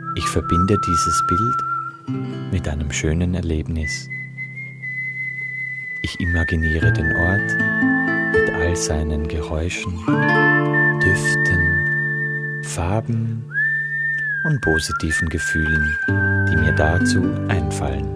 Ich verbinde dieses Bild mit einem schönen Erlebnis. Ich imaginiere den Ort mit all seinen Geräuschen, Düften, Farben und positiven Gefühlen, die mir dazu einfallen.